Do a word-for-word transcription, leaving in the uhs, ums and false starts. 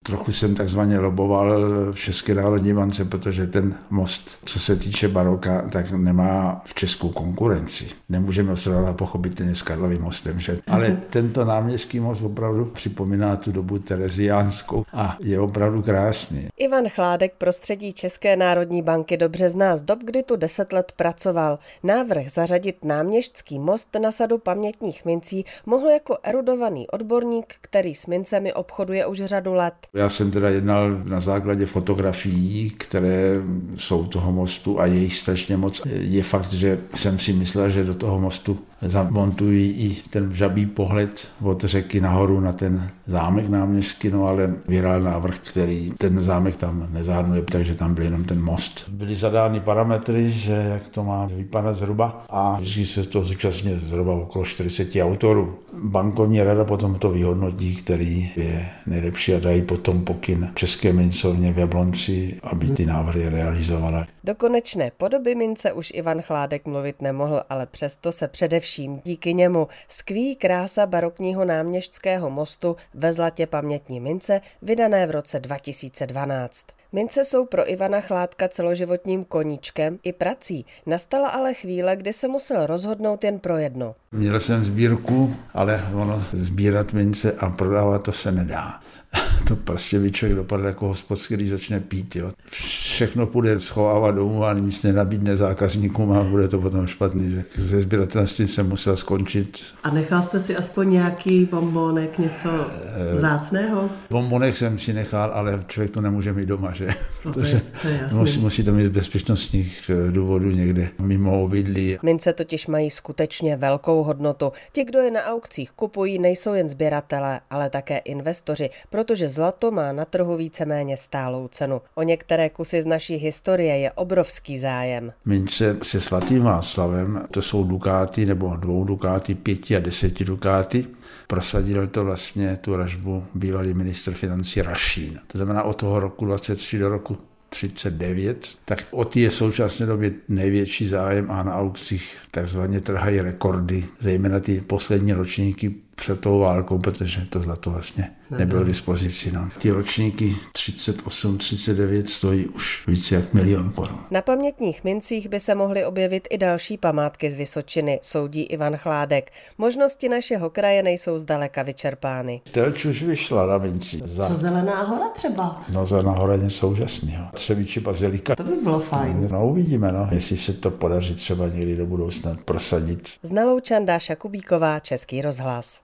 Trochu jsem takzvaně loboval v České národní bance, protože ten most, co se týče baroka, tak nemá v Česku konkurenci. Nemůžeme srovnávat pochopitelně s Karlovým mostem, že? Ale tento náměstský most opravdu připomíná tu dobu tereziánskou a je opravdu krásný. Ivan Chládek prostředí České národní banky dobře zná z dob, kdy tu deset let pracoval. Návrh zařadit náměstský most na sadu pamětních mincí mohl jako erudovaný odborník, který s mincemi obchoduje už řadu let. Já jsem teda jednal na základě fotografií, které jsou toho mostu a je jich strašně moc. Je fakt, že jsem si myslel, že do toho mostu zamontují i ten žabý pohled od řeky nahoru na ten zámek náměstský, no ale vyhrál návrh, který ten zámek tam nezahrnuje, takže tam byl jenom ten most. Byly zadány parametry, že jak to má vypadat zhruba a vždycky se to zúčastňuje zhruba okolo čtyřicet autorů. Bankovní rada potom to vyhodnotí, který je nejlepší a dají potom pokyn České mincovně v Jablonci, aby ty návrhy realizovala. Do konečné podoby mince už Ivan Chládek mluvit nemohl, ale přesto se především díky němu skví krása barokního náměstského mostu ve zlatě pamětní mince, vydané v roce dva tisíce dvanáct. Mince jsou pro Ivana Chládka celoživotním koníčkem i prací. Nastala ale chvíle, kdy se musel rozhodnout jen pro jedno. Měl jsem sbírku, ale ono sbírat mince a prodávat to se nedá. To prostě by člověk dopadl jako hospodský, když začne pít. Jo. Všechno půjde schovávat domů a nic nenabídne zákazníkům a bude to potom špatný. Se sběratelstvím jsem musel skončit. A nechal jste si aspoň nějaký bombonek, něco vzácného? Bombonek jsem si nechal, ale člověk to nemůže mít doma, že? No to je, to je musí, musí to mít z bezpečnostních důvodů někde mimo obydlí. Mince totiž mají skutečně velkou hodnotu. Ti, kdo je na aukcích kupují, nejsou jen sběratelé, ale také investoři, protože zlato má na trhu víceméně stálou cenu. O některé kusy z naší historie je obrovský zájem. Mince se svatým Václavem, to jsou dukáty nebo dvou dukáty, pěti a deseti dukáty. Prosadil to vlastně tu ražbu bývalý ministr financí Rašín. To znamená od toho roku dvacet tři do roku třicet devět, tak o ty je v současné době největší zájem a na aukcích takzvaně trhají rekordy, zejména ty poslední ročníky před tou válkou, protože to zlato vlastně nebylo k dispozici. No. Ty ročníky třicet osm třicet devět stojí už více jak milion korun. Na pamětních mincích by se mohly objevit i další památky z Vysočiny, soudí Ivan Chládek. Možnosti našeho kraje nejsou zdaleka vyčerpány. Telč už vyšla na minci. Za... Co Zelená hora třeba? No Zelená hora je současný. Třebíči bazilika. To by bylo fajn. No uvidíme, no, jestli se to podaří třeba někdy do budoucna prosadit. Z Naloučan Dáša Kubíková, Český rozhlas.